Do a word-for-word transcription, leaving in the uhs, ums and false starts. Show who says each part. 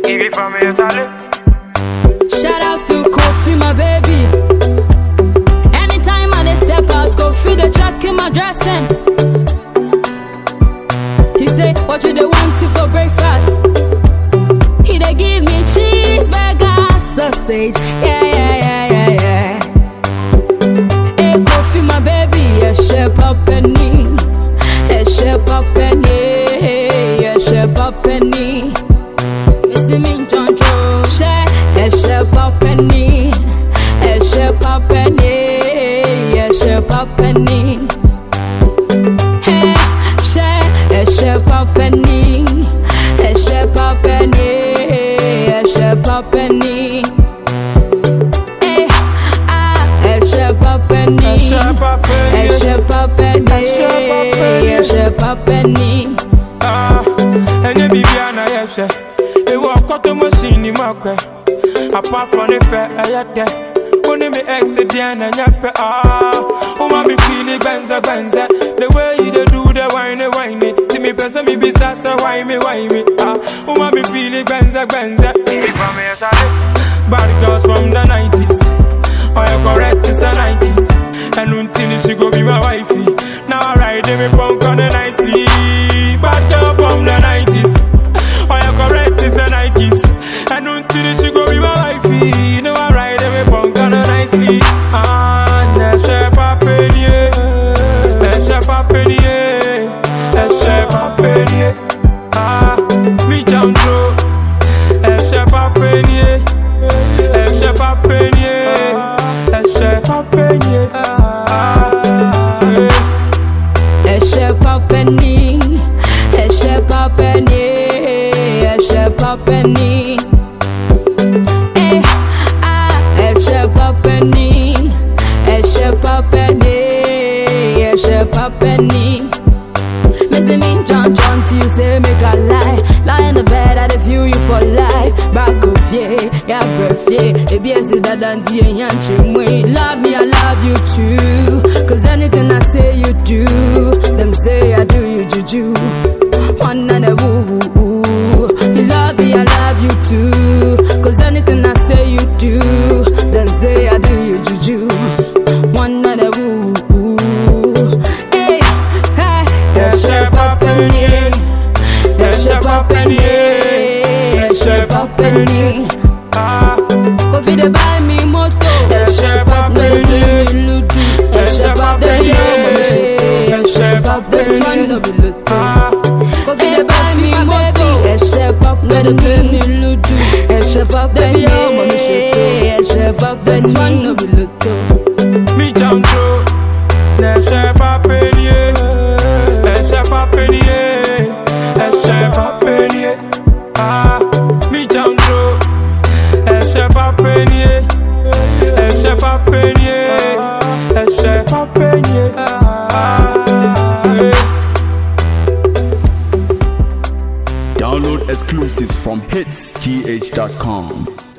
Speaker 1: Give it from me, Charlie.
Speaker 2: Shout out to Kofi, my baby. Anytime I dey step out, Kofi the check in my dressing. He say, what you dey want to for breakfast? He dey give me cheeseburger, sausage, yeah, yeah, yeah, yeah, yeah. Hey, Kofi, my baby, yeah, shape up penny, yeah, shape up penny, yeah, shape up penny. Missy me, John Joe, share, yeah, shape up penny, yeah, shape up penny, yeah, shape up penny. Hey, share, yeah, shape up penny, yeah, shape up penny, yeah, shape up penny. Hey, ah, yeah, shape up penny, yeah, shape up penny, yeah, shape up penny.
Speaker 1: Ah, and you be Biana, yes, sir. It was cut to machine in my car. Apart from the fair, I had that. Only me ex the Diana, yappa. Ah, oh, my be feeling benza, benza. The way you do the wine, wine it. To me, person, me be sassa, why me, why me. Ah, oh, my be feeling benza, benza. Bad girls from the nineties. Oh, you correct, it's the nineties. And until she go be my wifey. Now I ride me punk on the nicely. Bad girl from the nineties. Oh, you correct, it's the nineties. And until she go be my wifey. Now I ride me punk on the nicely. Ah, neche pa penye, neche pa penye, neche pa penye. Ah, mi jam through, neche pa penye, neche pa penye, neche pa penye.
Speaker 2: Eshe papeni, eshe papeni, eshe papeni. Eh, ah, eshe papeni, eshe papeni, eshe papeni. Missy me, John, John, till you say make a lie. Lie in the bed, I feel you for life. Back of ye, yeah, breath, yeah. Baby, I see that and you ain't love me, I love you too. Cause anything I say you do, them say I do you juju. One and a woo woo woo. You love me, I love you too. Cause anything I say you do, them say I do you juju. One and a woo woo woo. Hey, hey,
Speaker 1: Eshe pa penye, eshe pa penye, eshe pa penye. Ah,
Speaker 2: Kofi de buy me moto,
Speaker 1: eshe pa penye,
Speaker 2: eshe pa penye, eshe pa penye, no be lutu. Kofi de buy me moto, eshe pa penye, eshe pa penye, eshe pa penye, no be lutu.
Speaker 1: Mi jam through, eshe pa penye, eshe pa penye, eshe pa penye. Ah, mi jam through, eshe pa penye, eshe pa penye, eshe pa penye.
Speaker 3: Download exclusives from hits g h dot com.